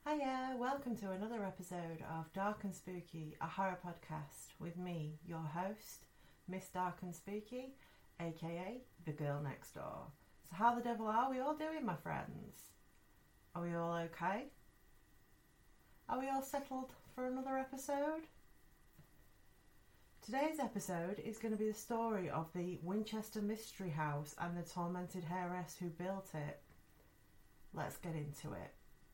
Hiya, welcome to another episode of Dark and Spooky, a horror podcast with me, your host, Miss Dark and Spooky, aka the girl next door. So how the devil are we all doing, my friends? Are we all okay? Are we all settled for another episode? Today's episode is going to be the story of the Winchester Mystery House and the tormented heiress who built it. Let's get into it.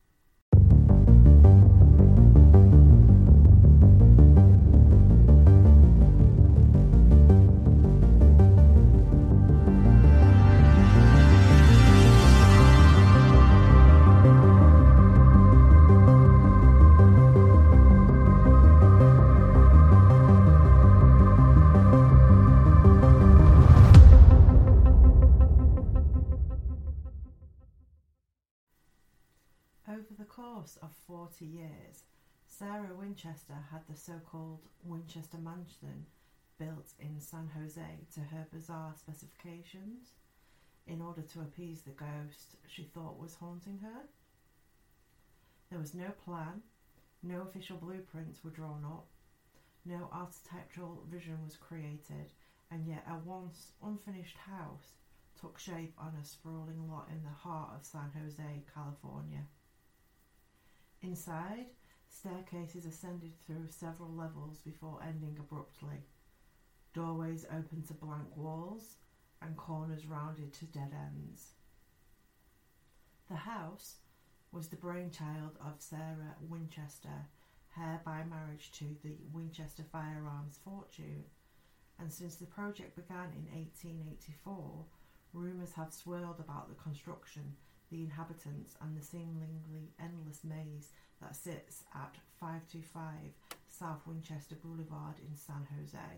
Over the course of 40 years, Sarah Winchester had the so-called Winchester Mansion built in San Jose to her bizarre specifications in order to appease the ghost she thought was haunting her. There was no plan, no official blueprints were drawn up, no architectural vision was created, and yet a once unfinished house took shape on a sprawling lot in the heart of San Jose, California. Inside, staircases ascended through several levels before ending abruptly. Doorways opened to blank walls and corners rounded to dead ends. The house was the brainchild of Sarah Winchester, heir by marriage to the Winchester firearms fortune, and since the project began in 1884, rumours have swirled about the construction, the inhabitants, and the seemingly endless maze that sits at 525 South Winchester Boulevard in San Jose.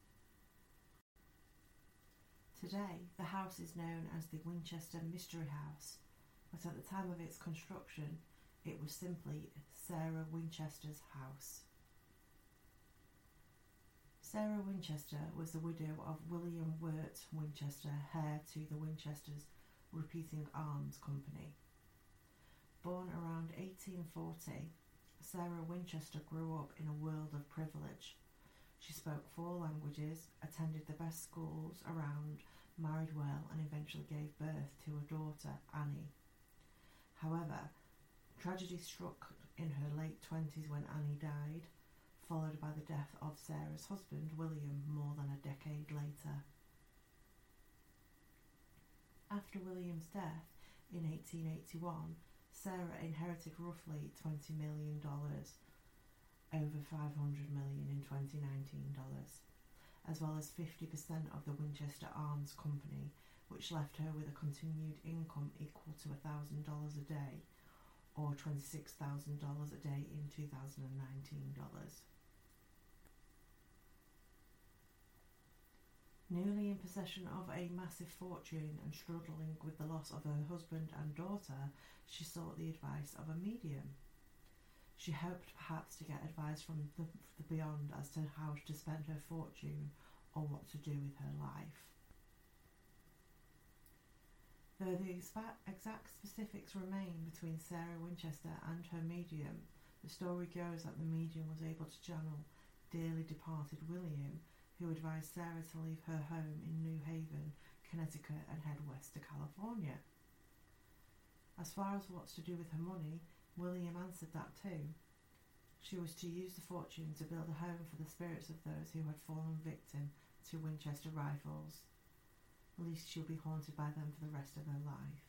Today, the house is known as the Winchester Mystery House, but at the time of its construction, it was simply Sarah Winchester's house. Sarah Winchester was the widow of William Wirt Winchester, heir to the Winchesters Repeating Arms Company. Born around 1840, Sarah Winchester grew up in a world of privilege. She spoke 4 languages, attended the best schools around, married well, and eventually gave birth to a daughter, Annie. However, tragedy struck in her late 20s when Annie died, followed by the death of Sarah's husband, William, more than a decade later. After William's death in 1881, Sarah inherited roughly $20 million, over $500 million in 2019 dollars, as well as 50% of the Winchester Arms Company, which left her with a continued income equal to $1,000 a day, or $26,000 a day in 2019 dollars. Newly in possession of a massive fortune and struggling with the loss of her husband and daughter, she sought the advice of a medium. She hoped perhaps to get advice from the beyond as to how to spend her fortune or what to do with her life. Though the exact specifics remain between Sarah Winchester and her medium, the story goes that the medium was able to channel dearly departed William, who advised Sarah to leave her home in New Haven, Connecticut, and head west to California. As far as what's to do with her money, William answered that too. She was to use the fortune to build a home for the spirits of those who had fallen victim to Winchester rifles. At least she'll be haunted by them for the rest of her life.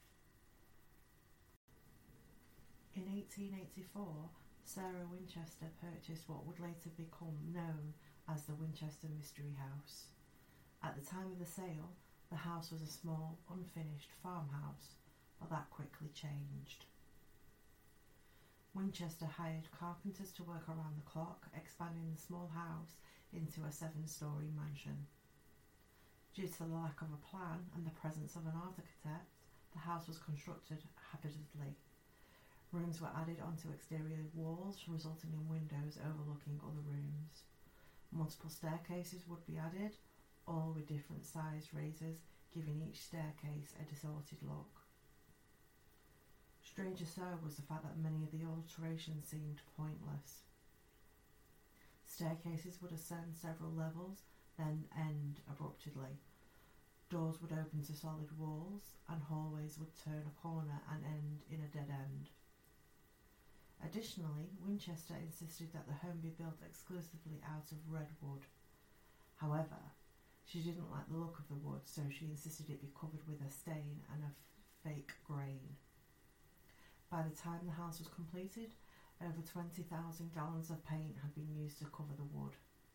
In 1884, Sarah Winchester purchased what would later become known as the Winchester Mystery House. At the time of the sale, the house was a small, unfinished farmhouse, but that quickly changed. Winchester hired carpenters to work around the clock, expanding the small house into a 7-story mansion. Due to the lack of a plan and the presence of an architect, the house was constructed haphazardly. Rooms were added onto exterior walls, resulting in windows overlooking other rooms. Multiple staircases would be added, all with different sized raises, giving each staircase a distorted look. Stranger so was the fact that many of the alterations seemed pointless. Staircases would ascend several levels, then end abruptly. Doors would open to solid walls, and hallways would turn a corner and end in a dead end. Additionally, Winchester insisted that the home be built exclusively out of redwood. However, she didn't like the look of the wood, so she insisted it be covered with a stain and a fake grain. By the time the house was completed, over 20,000 gallons of paint had been used to cover the wood.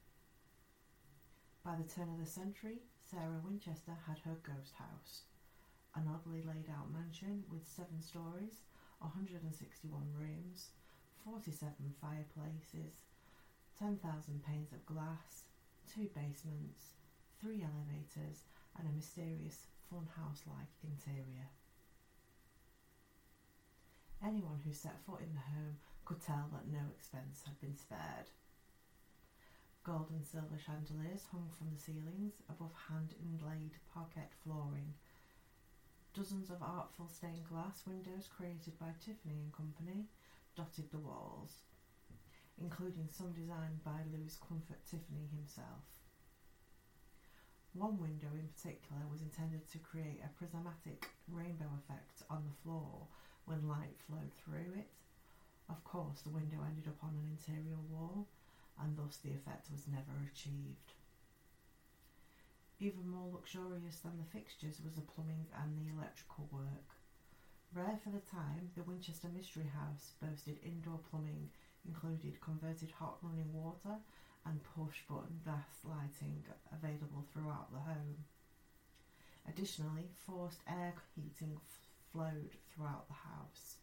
By the turn of the century, Sarah Winchester had her ghost house, an oddly laid out mansion with 7 stories, 161 rooms, 47 fireplaces, 10,000 panes of glass, 2 basements, 3 elevators, and a mysterious funhouse-like interior. Anyone who set foot in the home could tell that no expense had been spared. Gold and silver chandeliers hung from the ceilings above hand-inlaid parquet flooring. Dozens of artful stained glass windows created by Tiffany & Company dotted the walls, including some designed by Louis Comfort Tiffany himself. One window in particular was intended to create a prismatic rainbow effect on the floor when light flowed through it. Of course, the window ended up on an interior wall, and thus the effect was never achieved. Even more luxurious than the fixtures was the plumbing and the electrical work. Rare for the time, the Winchester Mystery House boasted indoor plumbing, included converted hot running water and push-button gas lighting available throughout the home. Additionally, forced air heating flowed throughout the house.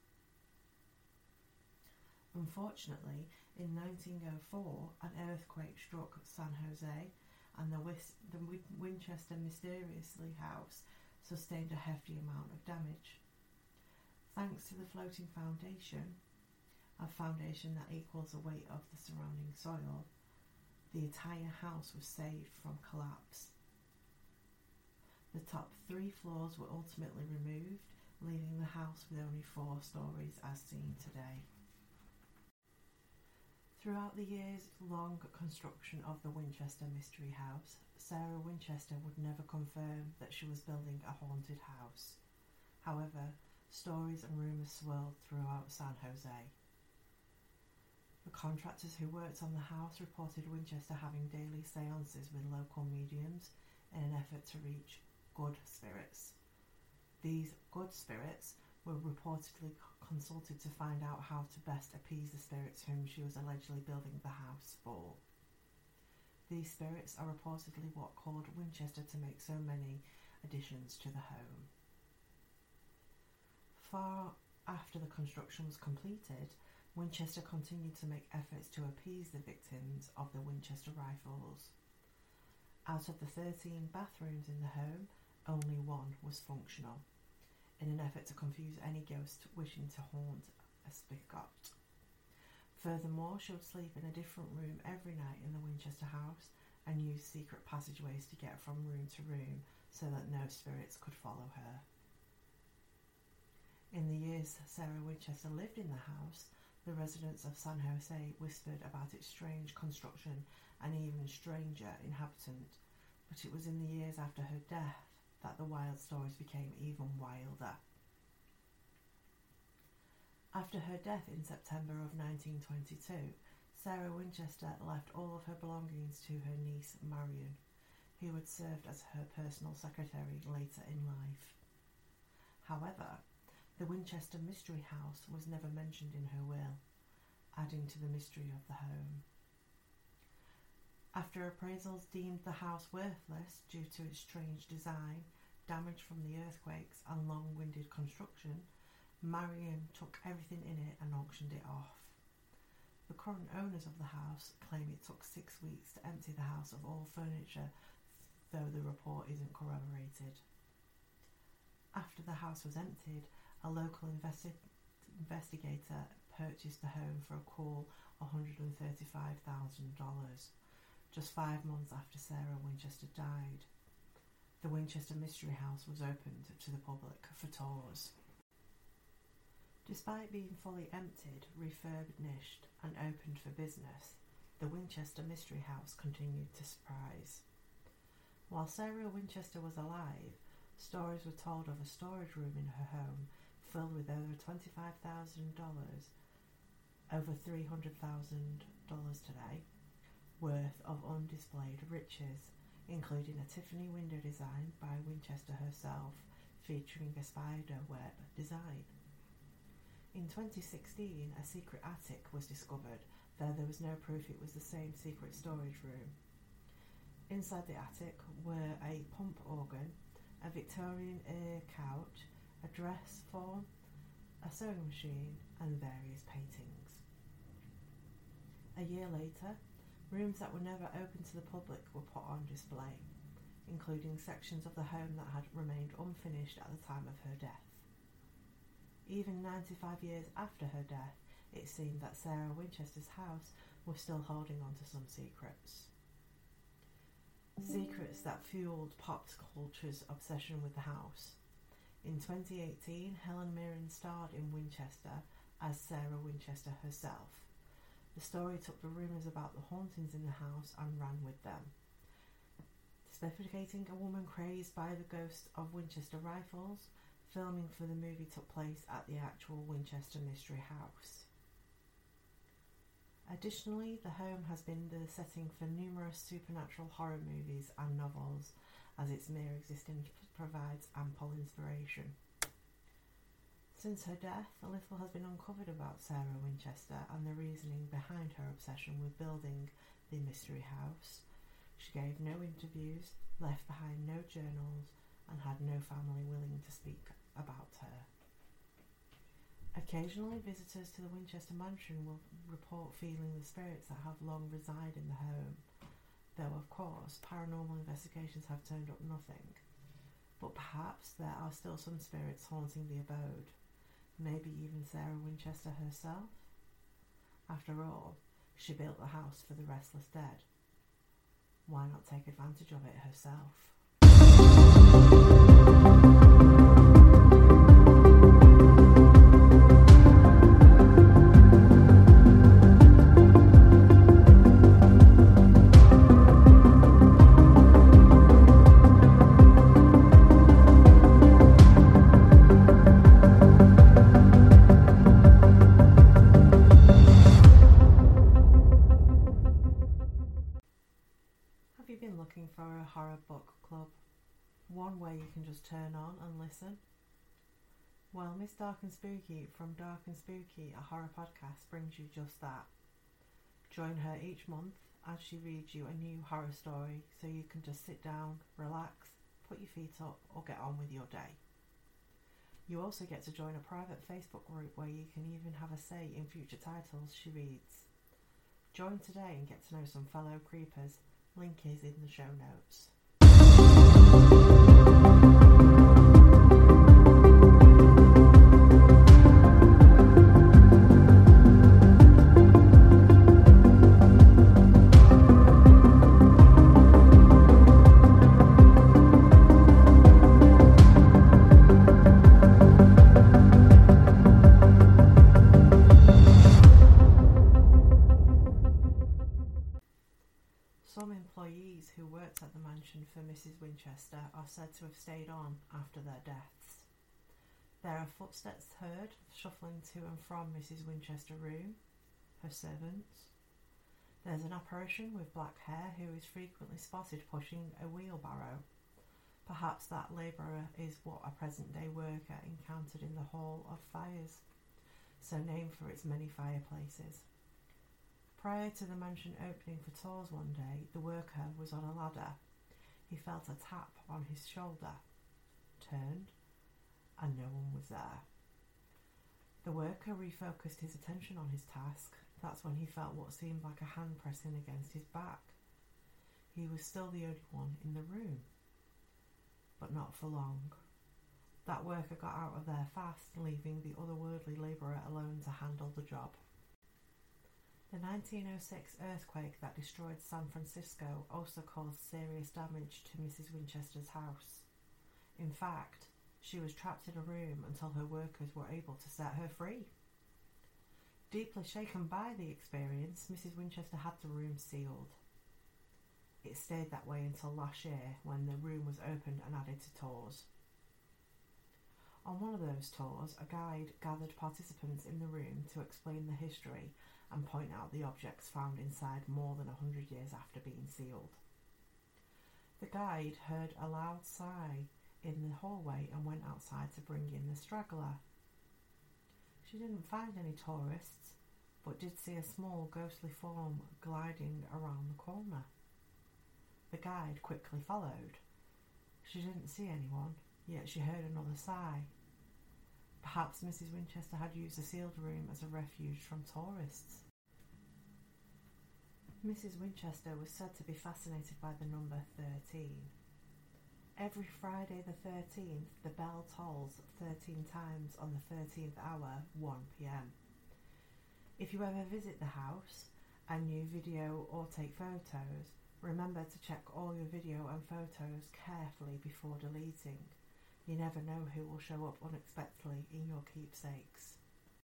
Unfortunately, in 1904, an earthquake struck San Jose, and the Winchester Mysteriously House sustained a hefty amount of damage. Thanks to the floating foundation, a foundation that equals the weight of the surrounding soil, the entire house was saved from collapse. The top 3 floors were ultimately removed, leaving the house with only 4 stories as seen today. Throughout the years-long construction of the Winchester Mystery House, Sarah Winchester would never confirm that she was building a haunted house. However, stories and rumours swirled throughout San Jose. The contractors who worked on the house reported Winchester having daily seances with local mediums in an effort to reach good spirits. These good spirits were reportedly consulted to find out how to best appease the spirits whom she was allegedly building the house for. These spirits are reportedly what caused Winchester to make so many additions to the home. Far after the construction was completed, Winchester continued to make efforts to appease the victims of the Winchester rifles. Out of the 13 bathrooms in the home, only 1 was functional, in an effort to confuse any ghost wishing to haunt a spigot. Furthermore, she would sleep in a different room every night in the Winchester house and use secret passageways to get from room to room so that no spirits could follow her. In the years Sarah Winchester lived in the house, the residents of San Jose whispered about its strange construction and even stranger inhabitant, but it was in the years after her death that the wild stories became even wilder. After her death in September of 1922, Sarah Winchester left all of her belongings to her niece Marion, who had served as her personal secretary later in life. However, the Winchester Mystery House was never mentioned in her will, adding to the mystery of the home. After appraisals deemed the house worthless due to its strange design, damage from the earthquakes and long-winded construction, Marion took everything in it and auctioned it off. The current owners of the house claim it took 6 weeks to empty the house of all furniture, though the report isn't corroborated. After the house was emptied, a local investigator purchased the home for a cool $135,000, just 5 months after Sarah Winchester died. The Winchester Mystery House was opened to the public for tours. Despite being fully emptied, refurbished and opened for business, the Winchester Mystery House continued to surprise. While Sarah Winchester was alive, stories were told of a storage room in her home filled with over $25,000, over $300,000 today, worth of undisplayed riches, including a Tiffany window design by Winchester herself, featuring a spider web design. In 2016, a secret attic was discovered, though there was no proof it was the same secret storage room. Inside the attic were a pump organ, a Victorian air couch, a dress form, a sewing machine, and various paintings. A year later, rooms that were never open to the public were put on display, including sections of the home that had remained unfinished at the time of her death. Even 95 years after her death, it seemed that Sarah Winchester's house was still holding on to some secrets. Secrets that fueled pop culture's obsession with the house. In 2018, Helen Mirren starred in Winchester as Sarah Winchester herself. The story took the rumours about the hauntings in the house and ran with them, specificating a woman crazed by the ghost of Winchester rifles. Filming for the movie took place at the actual Winchester Mystery House. Additionally, the home has been the setting for numerous supernatural horror movies and novels, as its mere existence provides ample inspiration. Since her death, a little has been uncovered about Sarah Winchester and the reasoning behind her obsession with building the Mystery House. She gave no interviews, left behind no journals, and had no family willing to speak about her. Occasionally, visitors to the Winchester mansion will report feeling the spirits that have long resided in the home, though of course paranormal investigations have turned up nothing. But perhaps there are still some spirits haunting the abode, maybe even Sarah Winchester herself. After all, she built the house for the restless dead. Why not take advantage of it herself? Have you been looking for a horror book club? One where you can just turn on and listen? Well, Miss Dark and Spooky from Dark and Spooky, a horror podcast, brings you just that. Join her each month as she reads you a new horror story so you can just sit down, relax, put your feet up or get on with your day. You also get to join a private Facebook group where you can even have a say in future titles she reads. Join today and get to know some fellow creepers. Link is in the show notes. Some employees who worked at the mansion for Mrs. Winchester are said to have stayed on after their deaths. There are footsteps heard shuffling to and from Mrs. Winchester's room, her servants. There's an apparition with black hair who is frequently spotted pushing a wheelbarrow. Perhaps that labourer is what a present-day worker encountered in the Hall of Fires, so named for its many fireplaces. Prior to the mansion opening for tours one day, the worker was on a ladder. He felt a tap on his shoulder, turned, and no one was there. The worker refocused his attention on his task. That's when he felt what seemed like a hand pressing against his back. He was still the only one in the room, but not for long. That worker got out of there fast, leaving the otherworldly labourer alone to handle the job. The 1906 earthquake that destroyed San Francisco also caused serious damage to Mrs. Winchester's house. In fact, She was trapped in a room until her workers were able to set her free. Deeply shaken by the experience, Mrs. Winchester had the room sealed. It stayed that way until last year, when the room was opened and added to tours. On one of those tours, a guide gathered participants in the room to explain the history and point out the objects found inside more than 100 years after being sealed. The guide heard a loud sigh in the hallway and went outside to bring in the straggler. She didn't find any tourists, but did see a small ghostly form gliding around the corner. The guide quickly followed. She didn't see anyone, yet she heard another sigh. Perhaps Mrs. Winchester had used the sealed room as a refuge from tourists. Mrs. Winchester was said to be fascinated by the number 13. Every Friday the 13th, the bell tolls 13 times on the 13th hour, 1 p.m. If you ever visit the house and you video or take photos, remember to check all your video and photos carefully before deleting. You never know who will show up unexpectedly in your keepsakes.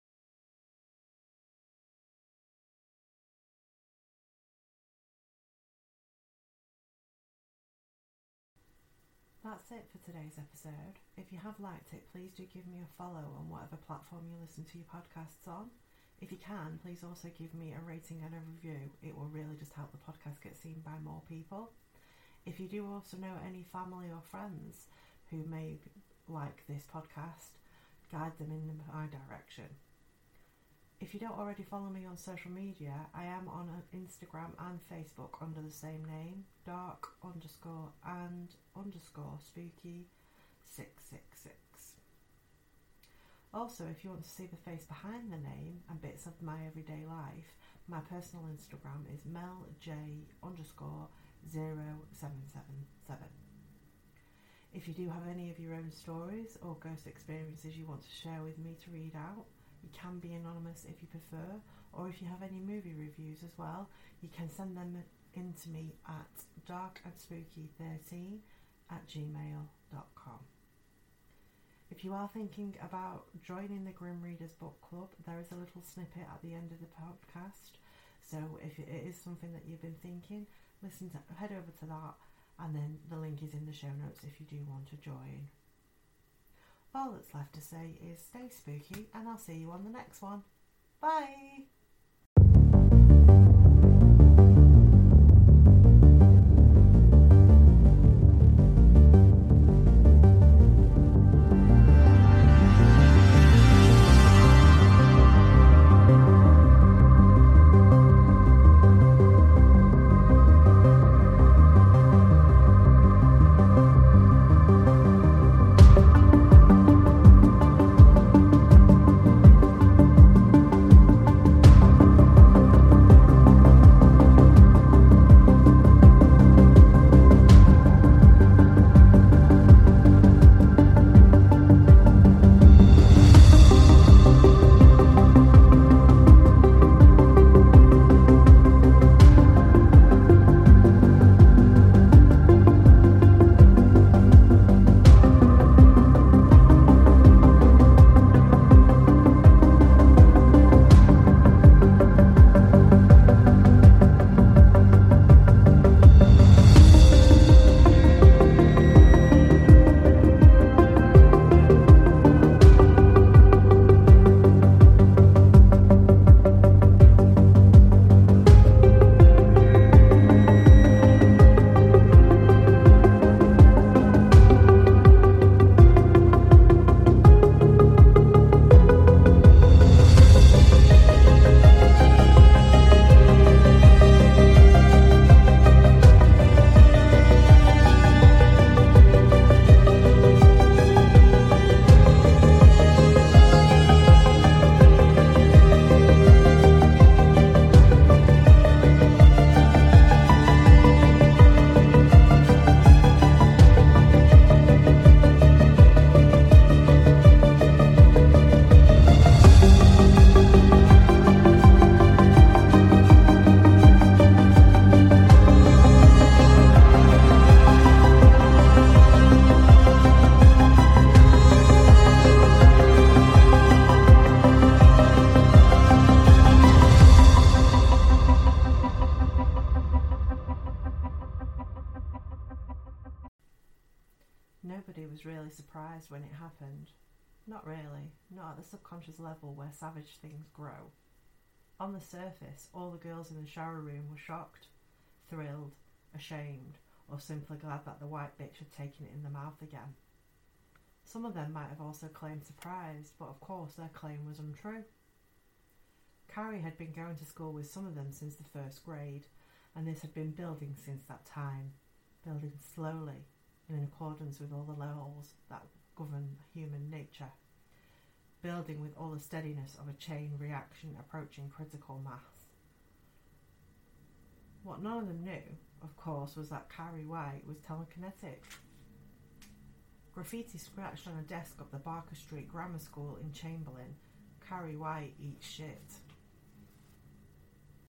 That's it for today's episode. If you have liked it, please do give me a follow on whatever platform you listen to your podcasts on. If you can, please also give me a rating and a review. It will really just help the podcast get seen by more people. If you do also know any family or friends who may like this podcast, guide them in my direction. If you don't already follow me on social media, I am on Instagram and Facebook under the same name, dark_and_spooky666. Also, if you want to see the face behind the name and bits of my everyday life, my personal Instagram is melj_0777. If you do have any of your own stories or ghost experiences you want to share with me to read out, you can be anonymous if you prefer, or if you have any movie reviews as well, you can send them in to me at darkandspooky13@gmail.com. If you are thinking about joining the Grim Readers Book Club, there is a little snippet at the end of the podcast, so if it is something that you've been thinking, head over to that, and then the link is in the show notes if you do want to join. All that's left to say is stay spooky, and I'll see you on the next one. Bye! was really surprised when it happened. Not really, not at the subconscious level where savage things grow. On the surface, all the girls in the shower room were shocked, thrilled, ashamed, or simply glad that the white bitch had taken it in the mouth again. Some of them might have also claimed surprise, but of course their claim was untrue. Carrie had been going to school with some of them since the first grade, and this had been building since that time, building slowly, in accordance with all the laws that govern human nature, building with all the steadiness of a chain reaction approaching critical mass. What none of them knew, of course, was that Carrie White was telekinetic. Graffiti scratched on a desk up the Barker Street Grammar School in Chamberlain. Carrie White eats shit.